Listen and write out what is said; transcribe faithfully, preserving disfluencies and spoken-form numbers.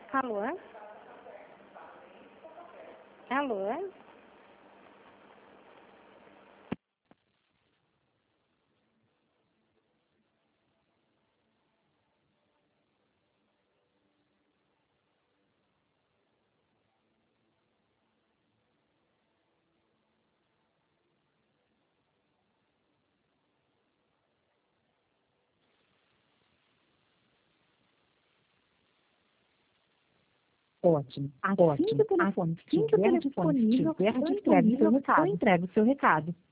Alô? Alô? Ótimo, Assim ótimo. que o telefone Assim que o estiver telefone disponível, estiver eu disponível, entrego o seu eu recado. entrego o seu recado.